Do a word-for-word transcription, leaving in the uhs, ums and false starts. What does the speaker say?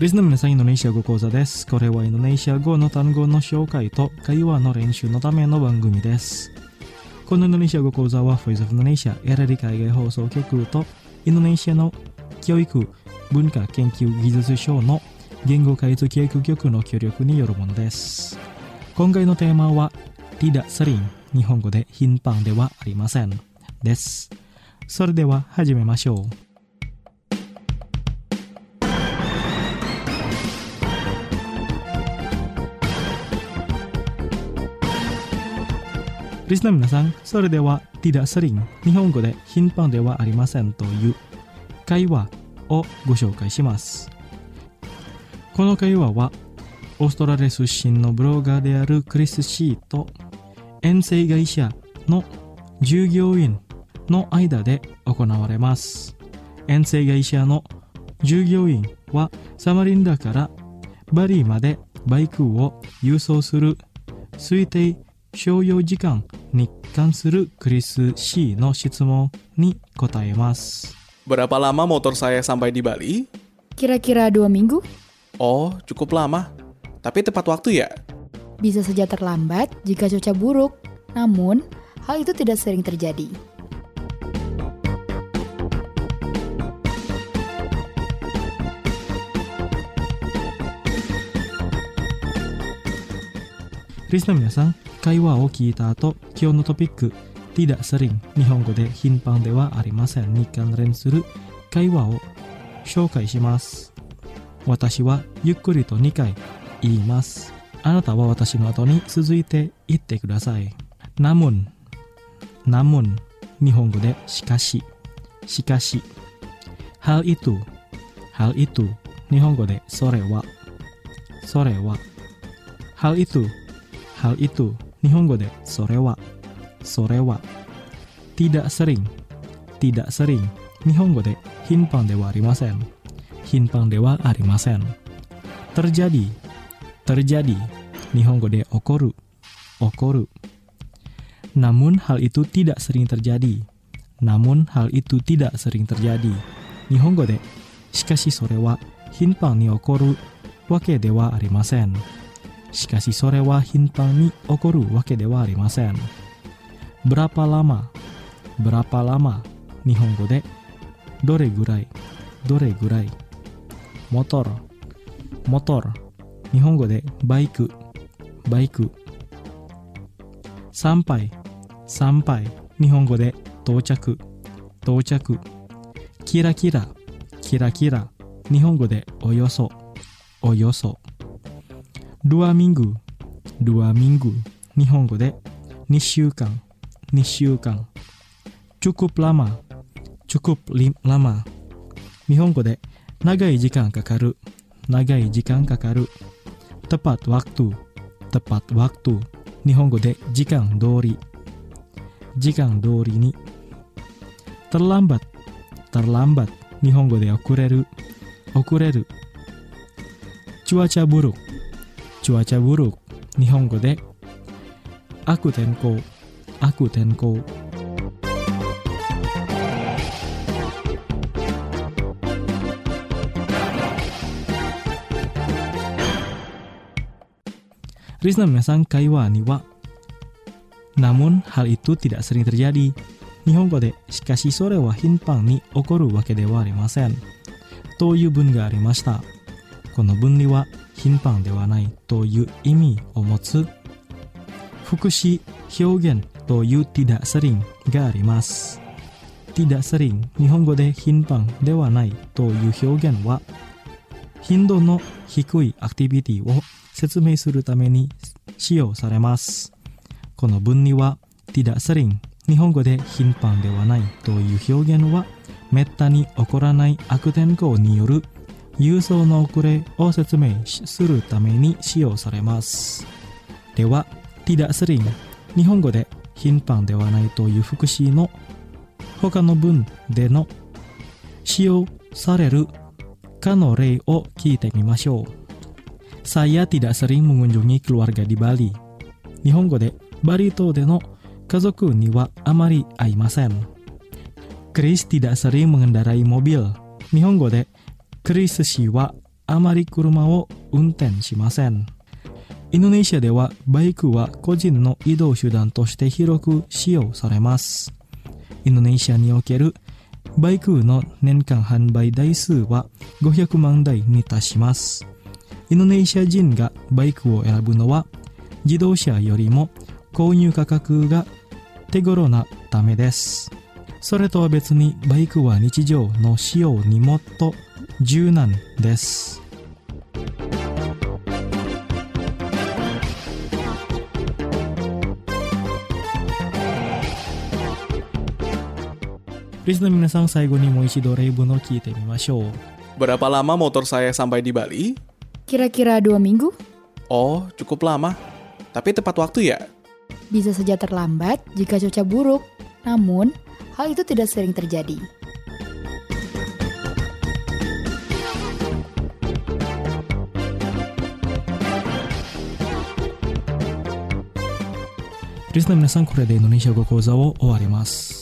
リスナーの皆さん、インドネシア語講座です。これはインドネシア語の単語の紹介と会話の練習のための番組です。このインドネシア語講座は Voice of Indonesia エラリ海外放送局とインドネシアの教育文化研究技術省の言語開発教育局の協力によるものです。今回のテーマは tidak sering、 日本語で頻繁ではありませんです。それでは始めましょう。リスナーの皆さん、それでは tidak sering、 日本語で頻繁ではありませんという会話をご紹介します。この会話はオーストラリア出身のブロガーであるクリス・シーと遠征会社の従業員の間で行われます。遠征会社の従業員はサマリンダからバリまでバイクを輸送する推定所要時間に関するクリス・シーの質問に答えます。 Berapa lama motor saya sampai di Bali? Kira-kira dua minggu. Oh, cukup lama. Tapi tepat waktu ya? Bisa saja terlambat jika cuaca buruk. Namun, hal itu tidak sering terjadi. Listener 皆さん、会話を聞いた後、今日のトピック tidak sering、 日本語で頻繁ではありませんに関連する会話を紹介します。私はゆっくりとにかい言います。あなたは私の後に続いて言ってください。namun、namun、日本語でしかし、しかし。hal itu、hal itu、日本語でそれは、それは。hal itu、hal itu、日本語でそれは、それは。tidak sering、tidak sering、日本語で頻繁ではありません。頻繁ではありません。terjadi、terjadi、日本語で起こる、起こる。namun hal itu tidak sering terjadi、namun hal itu tidak sering terjadi、日本語でしかしそれは頻繁に起こるわけではありません。しかしそれは頻繁に起こるわけではありません。berapa lama、berapa lama、日本語でどれぐらい、どれぐらい。motor、motor、日本語でバイク、バイク。sampai、sampai、日本語で到着、到着。キラキラ、キラキラ、日本語でおよそ、およそ。dua minggu、dua minggu、日本語でにしゅうかん、にしゅうかん。cukup lama、cukup lama、日本語で長い時間かかる、長い時間かかる。tepat waktu、tepat waktu、日本語で時間通り、時間通りに。terlambat、terlambat、日本語で遅れる、遅れる。cuaca buruk、cuaca buruk、日本語で悪天候、悪天候。リスナーの皆さん、会話には namun hal itu tidak sering terjadi、 日本語でしかしそれは頻繁に起こるわけではありませんという文がありました。この文には頻繁ではないという意味を持つ副詞表現という tidak sering があります。 tidak sering、 日本語で頻繁ではないという表現は頻度の低いアクティビティを説明するために使用されます。この文には tidak sering、 日本語で頻繁ではないという表現はめったに起こらない悪天候による輸送の遅れを説明するために使用されます。では tidak sering、 日本語で頻繁ではないという副詞の他の文での使用されるかの例を聞いてみましょう。Saya tidak sering mengunjungi keluarga di Bali。 日本語でバリ島での家族にはあまり会いません。Chris tidak sering mengendarai mobil。 日本語でクリス氏はあまり車を運転しません。インドネシアではバイクは個人の移動手段として広く使用されます。インドネシアにおけるバイクの年間販売台数はごひゃくまんだいに達します。インドネシア人がバイクを選ぶのは自動車よりも購入価格が手頃なためです。それとは別にバイクは日常の使用にもっと柔軟です。リスナーの皆さん、最後にもう一度例文を聞いてみましょう。 Berapa lama motor saya sampai di Bali? Kira-kira dua minggu? Oh, cukup lama. Tapi tepat waktu ya? Bisa saja terlambat jika cuaca buruk. Namun, hal itu tidak sering terjadi. Listener 皆さん、これでインドネシア語講座を終わります。